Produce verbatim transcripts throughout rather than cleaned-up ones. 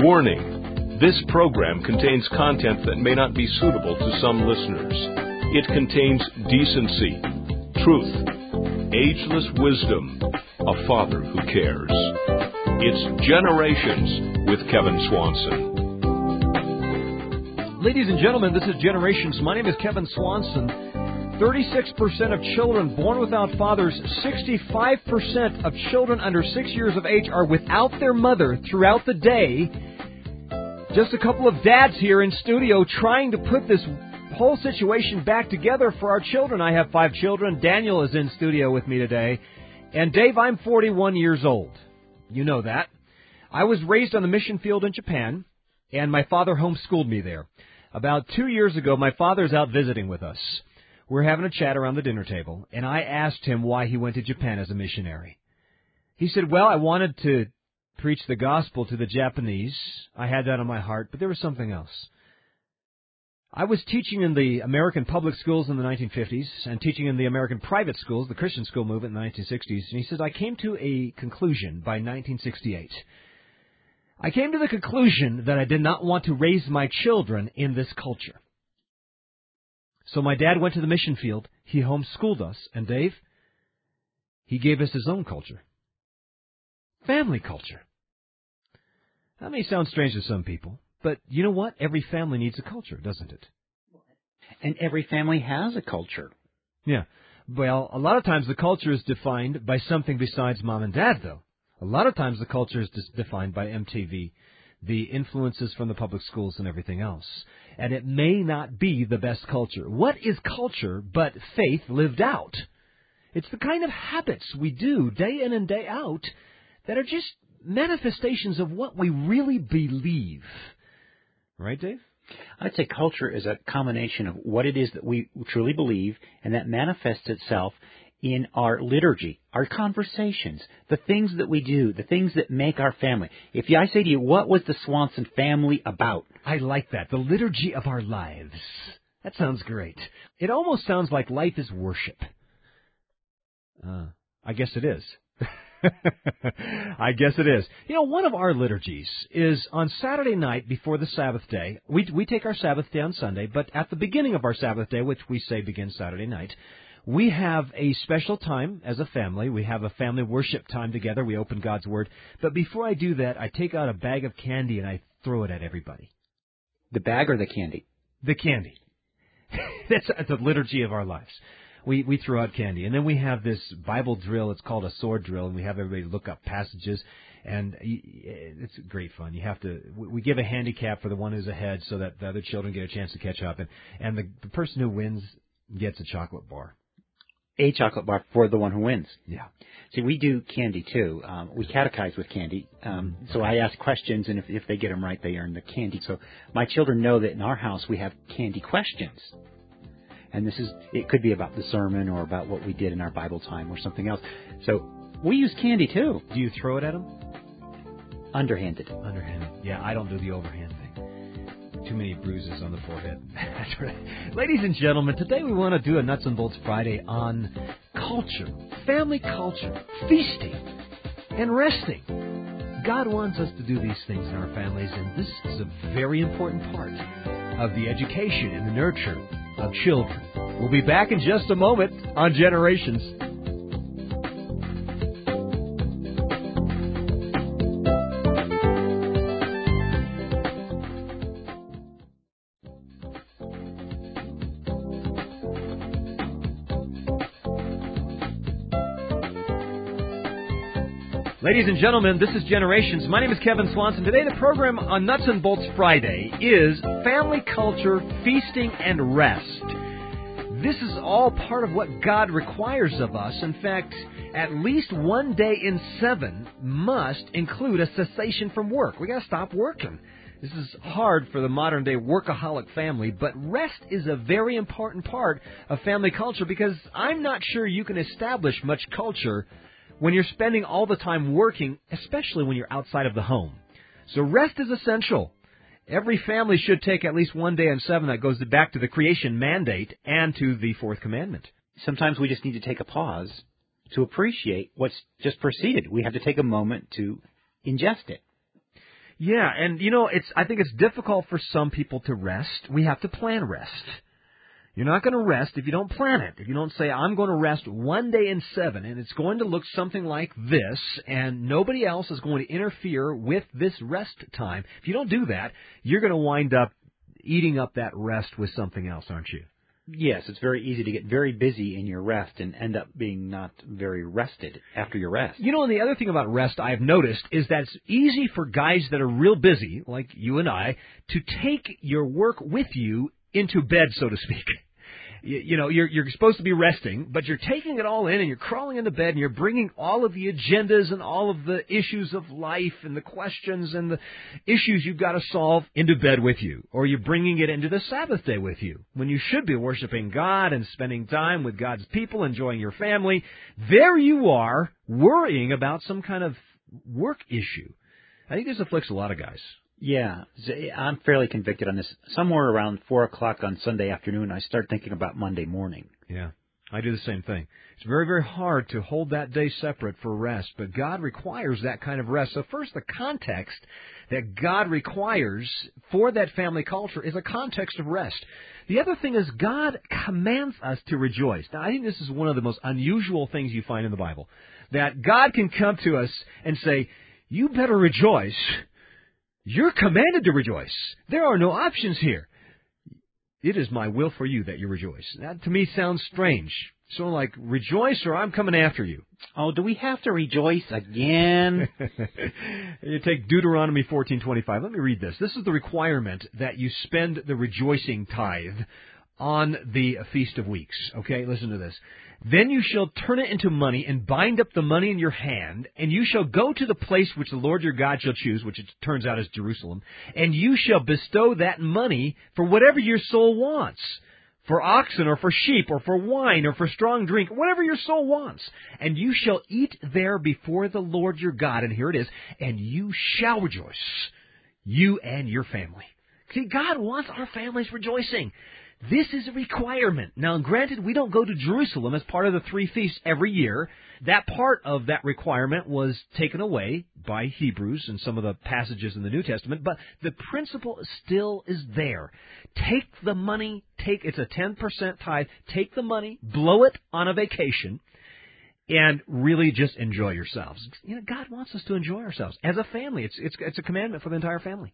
Warning: this program contains content that may not be suitable to some listeners. It contains decency, truth, ageless wisdom, a father who cares. It's Generations with Kevin Swanson. Ladies and gentlemen, this is Generations. My name is Kevin Swanson. thirty-six percent of children born without fathers, sixty-five percent of children under six years of age are without their mother throughout the day. Just a couple of dads here in studio trying to put this whole situation back together for our children. I have five children. Daniel is in studio with me today. And Dave, I'm forty-one years old. You know that. I was raised on the mission field in Japan, and my father homeschooled me there. About two years ago, my father's out visiting with us. We're having a chat around the dinner table, and I asked him why he went to Japan as a missionary. He said, well, I wanted to preach the gospel to the Japanese. I had that on my heart, but there was something else. I was teaching in the American public schools in the nineteen fifties and teaching in the American private schools, the Christian school movement in the nineteen sixties, and he said, I came to a conclusion by nineteen sixty-eight. I came to the conclusion that I did not want to raise my children in this culture. So my dad went to the mission field, he homeschooled us, and Dave, he gave us his own culture. Family culture. That may sound strange to some people, but you know what? Every family needs a culture, doesn't it? And every family has a culture. Yeah. Well, a lot of times the culture is defined by something besides mom and dad, though. A lot of times the culture is defined by M T V, the influences from the public schools and everything else. And it may not be the best culture. What is culture but faith lived out? It's the kind of habits we do day in and day out that are just manifestations of what we really believe. Right, Dave? I'd say culture is a combination of what it is that we truly believe, and that manifests itself in our liturgy, our conversations, the things that we do, the things that make our family. If I say to you, what was the Swanson family about? I like that. The liturgy of our lives. That sounds great. It almost sounds like life is worship. Uh, I guess it is. I guess it is. You know, one of our liturgies is on Saturday night before the Sabbath day. We we take our Sabbath day on Sunday, but at the beginning of our Sabbath day, which we say begins Saturday night, we have a special time as a family. We have a family worship time together. We open God's Word. But before I do that, I take out a bag of candy and I throw it at everybody. The bag or the candy? The candy. That's the liturgy of our lives. We we throw out candy. And then we have this Bible drill. It's called a sword drill. And we have everybody look up passages. And it's great fun. You have to. We give a handicap for the one who's ahead so that the other children get a chance to catch up. And, and the, the person who wins gets a chocolate bar. A chocolate bar for the one who wins. Yeah. See, we do candy, too. Um, we catechize with candy. Um, so I ask questions, and if, if they get them right, they earn the candy. So my children know that in our house we have candy questions. And this is, it could be about the sermon or about what we did in our Bible time or something else. So we use candy, too. Do you throw it at them? Underhanded. Underhanded. Yeah, I don't do the overhand thing. Too many bruises on the forehead. That's right. Ladies and gentlemen, today we want to do a Nuts and Bolts Friday on culture, family culture, feasting, and resting. God wants us to do these things in our families, and this is a very important part of the education and the nurture of children. We'll be back in just a moment on Generations. Ladies and gentlemen, this is Generations. My name is Kevin Swanson. Today the program on Nuts and Bolts Friday is Family Culture, Feasting, and Rest. This is all part of what God requires of us. In fact, at least one day in seven must include a cessation from work. We got to stop working. This is hard for the modern-day workaholic family, but rest is a very important part of family culture because I'm not sure you can establish much culture when you're spending all the time working, especially when you're outside of the home. So rest is essential. Every family should take at least one day in seven. That goes back to the creation mandate and to the fourth commandment. Sometimes we just need to take a pause to appreciate what's just preceded. We have to take a moment to ingest it. Yeah, and you know, it's I think it's difficult for some people to rest. We have to plan rest. You're not going to rest if you don't plan it. If you don't say, I'm going to rest one day in seven, and it's going to look something like this, and nobody else is going to interfere with this rest time. If you don't do that, you're going to wind up eating up that rest with something else, aren't you? Yes, it's very easy to get very busy in your rest and end up being not very rested after your rest. You know, and the other thing about rest I've noticed is that it's easy for guys that are real busy, like you and I, to take your work with you into bed, so to speak. You, you know, you're, you're supposed to be resting, but you're taking it all in and you're crawling into bed and you're bringing all of the agendas and all of the issues of life and the questions and the issues you've got to solve into bed with you. Or you're bringing it into the Sabbath day with you when you should be worshiping God and spending time with God's people, enjoying your family. There you are worrying about some kind of work issue. I think this afflicts a lot of guys. Yeah, I'm fairly convicted on this. Somewhere around four o'clock on Sunday afternoon, I start thinking about Monday morning. Yeah, I do the same thing. It's very, very hard to hold that day separate for rest, but God requires that kind of rest. So first, the context that God requires for that family culture is a context of rest. The other thing is God commands us to rejoice. Now, I think this is one of the most unusual things you find in the Bible, that God can come to us and say, you better rejoice. You're commanded to rejoice. There are no options here. It is my will for you that you rejoice. That to me sounds strange. So like, rejoice or I'm coming after you. Oh, do we have to rejoice again? You take Deuteronomy fourteen twenty-five. Let me read this. This is the requirement that you spend the rejoicing tithe on the Feast of Weeks. Okay, listen to this. Then you shall turn it into money and bind up the money in your hand, and you shall go to the place which the Lord your God shall choose, which it turns out is Jerusalem, and you shall bestow that money for whatever your soul wants, for oxen or for sheep or for wine or for strong drink, whatever your soul wants. And you shall eat there before the Lord your God, and here it is, and you shall rejoice, you and your family. See, God wants our families rejoicing. This is a requirement. Now, granted, we don't go to Jerusalem as part of the three feasts every year. That part of that requirement was taken away by Hebrews and some of the passages in the New Testament, but the principle still is there. Take the money, take it's a ten percent tithe, take the money, blow it on a vacation, and really just enjoy yourselves. You know, God wants us to enjoy ourselves as a family. It's it's it's a commandment for the entire family.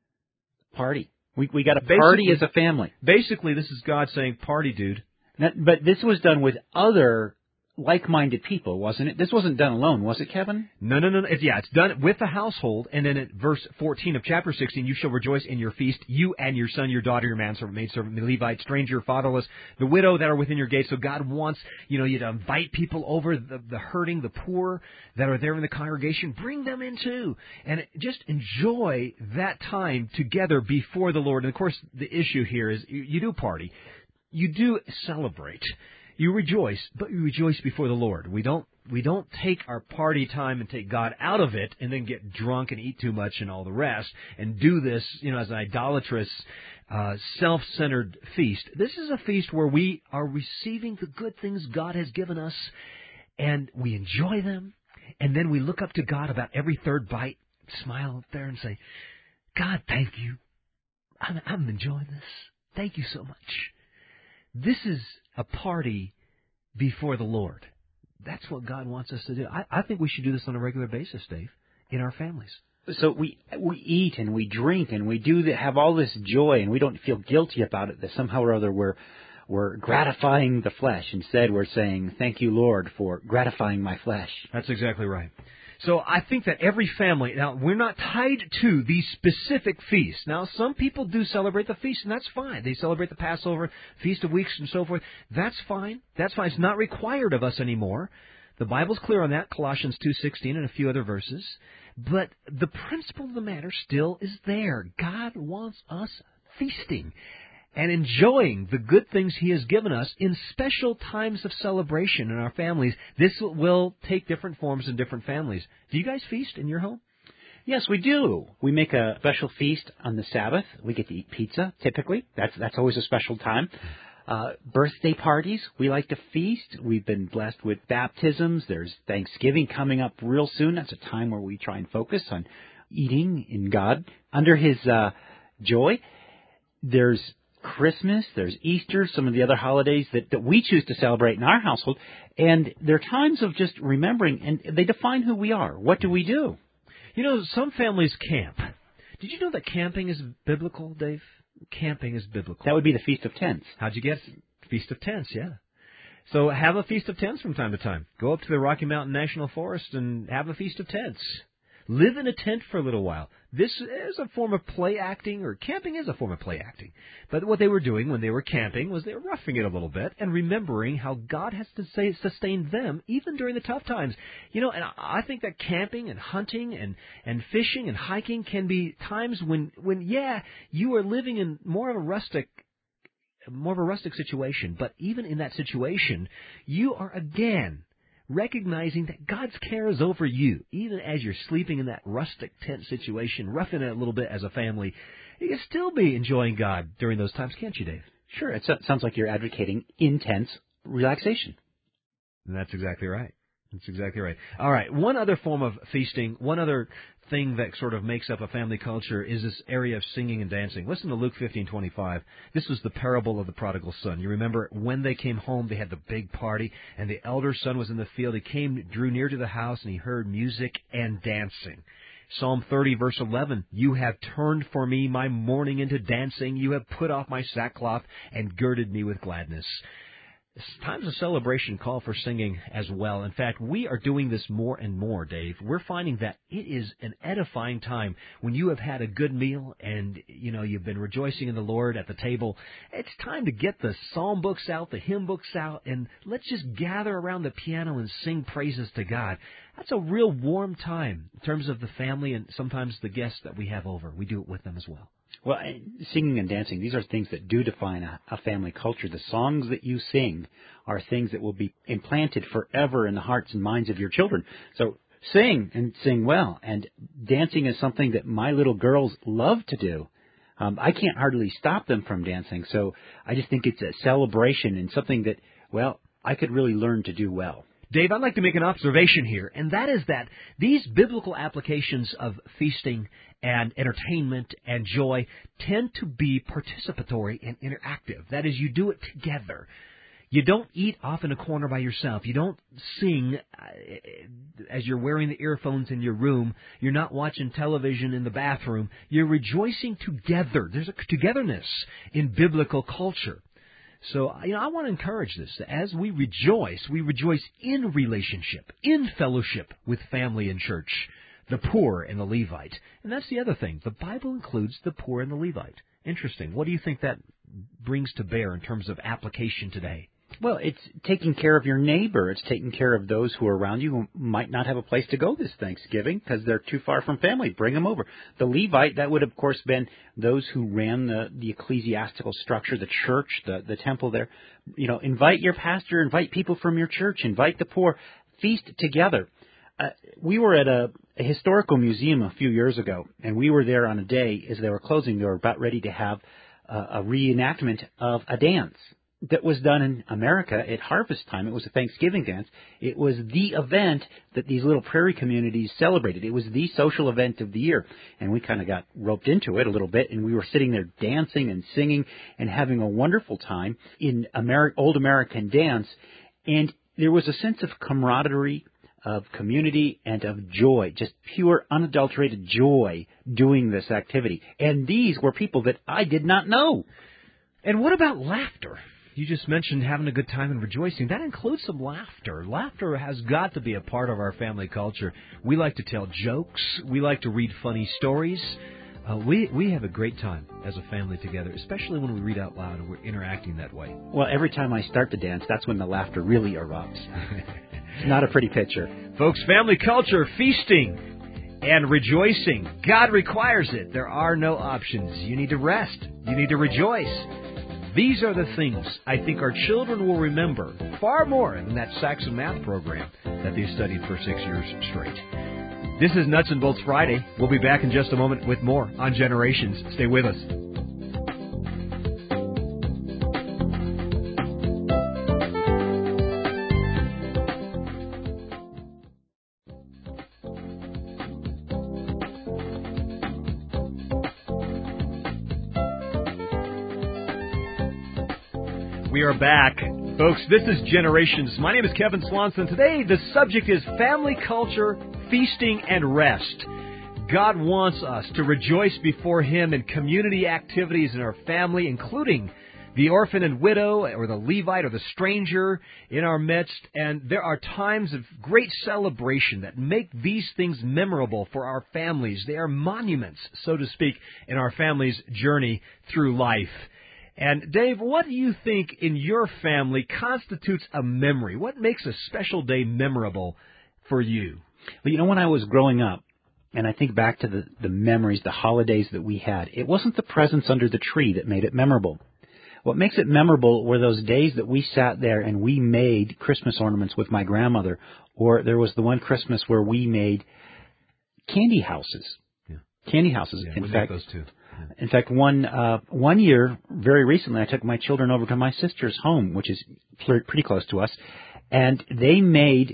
Party. We we got to party as a family. Basically, this is God saying, party, dude. That, but this was done with other like-minded people, wasn't it? This wasn't done alone, was it, Kevin? No, no, no. It's, yeah, it's done with the household. And then at verse fourteen of chapter sixteen, you shall rejoice in your feast, you and your son, your daughter, your manservant, maidservant, the Levite, stranger, fatherless, the widow that are within your gates. So God wants, you know, you to invite people over, the, the hurting, the poor that are there in the congregation. Bring them in too. And just enjoy that time together before the Lord. And, of course, the issue here is you, you do party. You do celebrate. You rejoice, but you rejoice before the Lord. We don't we don't take our party time and take God out of it and then get drunk and eat too much and all the rest and do this, you know, as an idolatrous, uh, self-centered feast. This is a feast where we are receiving the good things God has given us and we enjoy them. And then we look up to God about every third bite, smile up there and say, God, thank you. I'm, I'm enjoying this. Thank you so much. This is a party before the Lord. That's what God wants us to do. I, I think we should do this on a regular basis, Dave, in our families. So we we eat and we drink and we do the, have all this joy and we don't feel guilty about it that somehow or other we're we're gratifying the flesh. Instead, we're saying, thank you, Lord, for gratifying my flesh. That's exactly right. So I think that every family, now we're not tied to these specific feasts. Now some people do celebrate the feast, and that's fine. They celebrate the Passover, Feast of Weeks, and so forth. That's fine. That's fine. It's not required of us anymore. The Bible's clear on that, Colossians two sixteen and a few other verses. But the principle of the matter still is there. God wants us feasting and enjoying the good things He has given us in special times of celebration in our families. This will take different forms in different families. Do you guys feast in your home? Yes, we do. We make a special feast on the Sabbath. We get to eat pizza, typically. That's that's always a special time. Uh, birthday parties, we like to feast. We've been blessed with baptisms. There's Thanksgiving coming up real soon. That's a time where we try and focus on eating in God under His uh, joy. There's Christmas, there's Easter, some of the other holidays that, that we choose to celebrate in our household. And they're times of just remembering, and they define who we are. What do we do? You know, some families camp. Did you know that camping is biblical, Dave? Camping is biblical. That would be the Feast of Tents. How'd you guess? Feast of Tents, yeah. So have a Feast of Tents from time to time. Go up to the Rocky Mountain National Forest and have a Feast of Tents. Live in a tent for a little while. This is a form of play acting, or camping is a form of play acting. But what they were doing when they were camping was they were roughing it a little bit and remembering how God has to say, sustained them even during the tough times. You know, and I think that camping and hunting and, and fishing and hiking can be times when, when, yeah, you are living in more of a rustic more of a rustic situation. But even in that situation, you are again recognizing that God's care is over you, even as you're sleeping in that rustic tent situation, roughing it a little bit as a family. You can still be enjoying God during those times, can't you, Dave? Sure. It sounds like you're advocating intense relaxation. And that's exactly right. That's exactly right. All right. One other form of feasting, one other thing that sort of makes up a family culture is this area of singing and dancing. Listen to Luke fifteen twenty-five. This was the parable of the prodigal son. You remember when they came home, they had the big party, and the elder son was in the field. He came, drew near to the house, and he heard music and dancing. Psalm thirty, verse eleven, you have turned for me my mourning into dancing. You have put off my sackcloth and girded me with gladness. Times of celebration call for singing as well. In fact, we are doing this more and more, Dave. We're finding that it is an edifying time when you have had a good meal and, you know, you've been rejoicing in the Lord at the table. It's time to get the psalm books out, the hymn books out, and let's just gather around the piano and sing praises to God. That's a real warm time in terms of the family and sometimes the guests that we have over. We do it with them as well. Well, singing and dancing, these are things that do define a, a family culture. The songs that you sing are things that will be implanted forever in the hearts and minds of your children. So sing and sing well. And dancing is something that my little girls love to do. Um, I can't hardly stop them from dancing. So I just think it's a celebration and something that, well, I could really learn to do well. Dave, I'd like to make an observation here, and that is that these biblical applications of feasting and entertainment and joy tend to be participatory and interactive. That is, you do it together. You don't eat off in a corner by yourself. You don't sing as you're wearing the earphones in your room. You're not watching television in the bathroom. You're rejoicing together. There's a togetherness in biblical culture. So, you know, I want to encourage this. As we rejoice, we rejoice in relationship, in fellowship with family and church, the poor and the Levite. And that's the other thing. The Bible includes the poor and the Levite. Interesting. What do you think that brings to bear in terms of application today? Well, it's taking care of your neighbor. It's taking care of those who are around you who might not have a place to go this Thanksgiving because they're too far from family. Bring them over. The Levite, that would, of course, been those who ran the, the ecclesiastical structure, the church, the, the temple there. You know, invite your pastor, invite people from your church, invite the poor, feast together. Uh, we were at a, a historical museum a few years ago, and we were there on a day as they were closing. They were about ready to have uh, a reenactment of a dance that was done in America at harvest time. It was a Thanksgiving dance. It was the event that these little prairie communities celebrated. It was the social event of the year. And we kind of got roped into it a little bit, and we were sitting there dancing and singing and having a wonderful time in Ameri- old American dance. And there was a sense of camaraderie, of community, and of joy, just pure, unadulterated joy doing this activity. And these were people that I did not know. And what about laughter? You just mentioned having a good time and rejoicing. That includes some laughter. Laughter has got to be a part of our family culture. We like to tell jokes. We like to read funny stories. Uh, we we have a great time as a family together, especially when we read out loud and we're interacting that way. Well, every time I start to dance, that's when the laughter really erupts. It's not a pretty picture. Folks, family culture, feasting and rejoicing. God requires it. There are no options. You need to rest. You need to rejoice. These are the things I think our children will remember far more than that Saxon math program that they studied for six years straight. This is Nuts and Bolts Friday. We'll be back in just a moment with more on Generations. Stay with us. We are back. Folks, this is Generations. My name is Kevin Swanson. Today, the subject is family culture, feasting, and rest. God wants us to rejoice before Him in community activities in our family, including the orphan and widow, or the Levite, or the stranger in our midst. And there are times of great celebration that make these things memorable for our families. They are monuments, so to speak, in our family's journey through life. And Dave, what do you think in your family constitutes a memory? What makes a special day memorable for you? Well, you know, when I was growing up, and I think back to the, the memories, the holidays that we had, it wasn't the presents under the tree that made it memorable. What makes it memorable were those days that we sat there and we made Christmas ornaments with my grandmother, or there was the one Christmas where we made candy houses. Yeah. Candy houses. Yeah, in we fact, make those too. In fact, one uh, one year, very recently, I took my children over to my sister's home, which is pretty close to us, and they made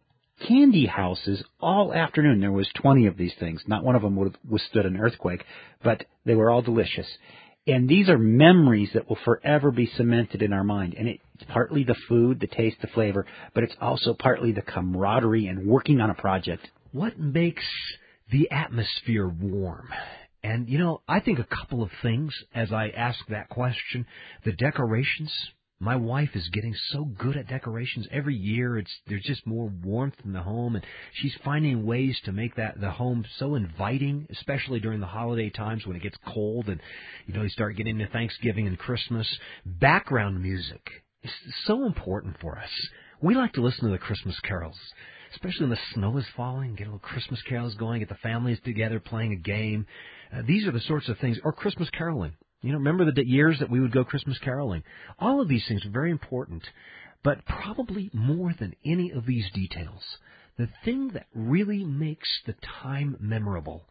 candy houses all afternoon. There was twenty of these things. Not one of them would have withstood an earthquake, but they were all delicious. And these are memories that will forever be cemented in our mind. And it's partly the food, the taste, the flavor, but it's also partly the camaraderie and working on a project. What makes the atmosphere warm? And, you know, I think a couple of things as I ask that question. The decorations. My wife is getting so good at decorations. Every year it's there's just more warmth in the home, and she's finding ways to make that the home so inviting, especially during the holiday times when it gets cold and, you know, you start getting into Thanksgiving and Christmas. Background music is so important for us. We like to listen to the Christmas carols, especially when the snow is falling, get a little Christmas carols going, get the families together playing a game. Uh, these are the sorts of things, or Christmas caroling. You know, remember the years that we would go Christmas caroling. All of these things are very important, but probably more than any of these details, the thing that really makes the time memorable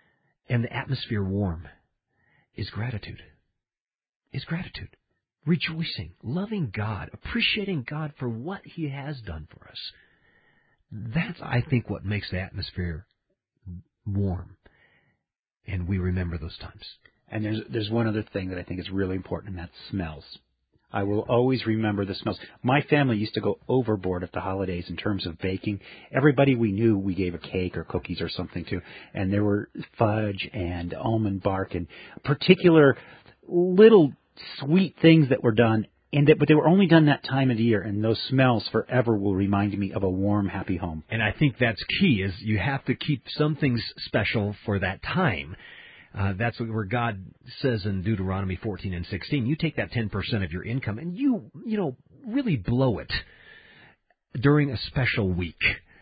and the atmosphere warm is gratitude. Is gratitude. Rejoicing, loving God, appreciating God for what He has done for us. That's, I think, what makes the atmosphere warm, and we remember those times. And there's there's one other thing that I think is really important, and that's smells. I will always remember the smells. My family used to go overboard at the holidays in terms of baking. Everybody we knew, we gave a cake or cookies or something to, and there were fudge and almond bark and particular little sweet things that were done, and that, but they were only done that time of the year, and those smells forever will remind me of a warm, happy home. And I think that's key, is you have to keep some things special for that time. Uh, that's where God says in Deuteronomy fourteen and sixteen, you take that ten percent of your income and you, you know, really blow it during a special week.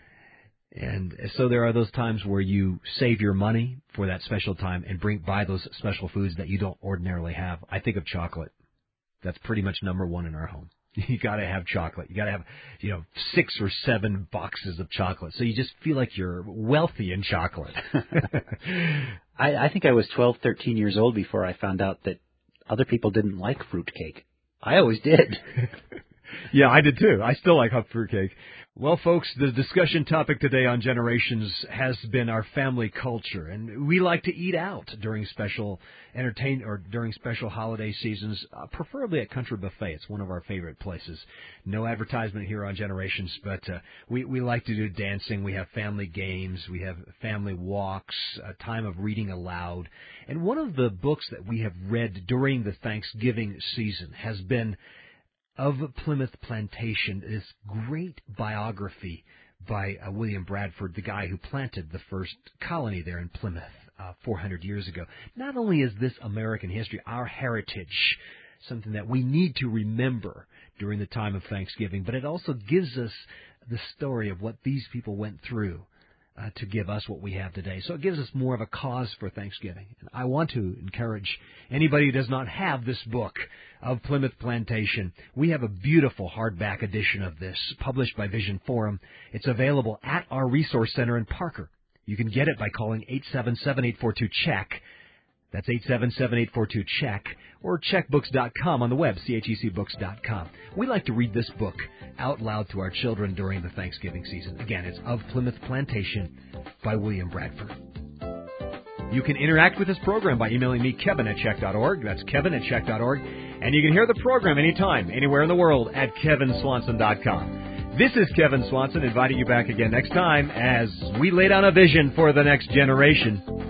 And so there are those times where you save your money for that special time and bring buy those special foods that you don't ordinarily have. I think of chocolate. That's pretty much number one in our home. You got to have chocolate. You got to have, you know, six or seven boxes of chocolate. So you just feel like you're wealthy in chocolate. I, I think I was twelve, thirteen years old before I found out that other people didn't like fruitcake. I always did. Yeah, I did too. I still like hot fruitcake. Well, folks, the discussion topic today on Generations has been our family culture, and we like to eat out during special entertain or during special holiday seasons, uh, preferably at Country Buffet. It's one of our favorite places. No advertisement here on Generations, but uh, we we like to do dancing. We have family games. We have family walks. A time of reading aloud. And one of the books that we have read during the Thanksgiving season has been Of Plymouth Plantation, this great biography by uh, William Bradford, the guy who planted the first colony there in Plymouth uh, four hundred years ago. Not only is this American history, our heritage, something that we need to remember during the time of Thanksgiving, but it also gives us the story of what these people went through uh, to give us what we have today. So it gives us more of a cause for Thanksgiving. And I want to encourage anybody who does not have this book of Plymouth Plantation. We have a beautiful hardback edition of this, published by Vision Forum. It's available at our Resource Center in Parker. You can get it by calling eight seven seven, eight four two, CHECK. That's eight seven seven, eight four two, CHECK, or check books dot com on the web, C H E C books dot com. We like to read this book out loud to our children during the Thanksgiving season. Again, it's Of Plymouth Plantation by William Bradford. You can interact with this program by emailing me, Kevin at Check dot org. That's Kevin at Check dot org. And you can hear the program anytime, anywhere in the world at Kevin Swanson dot com. This is Kevin Swanson inviting you back again next time as we lay down a vision for the next generation.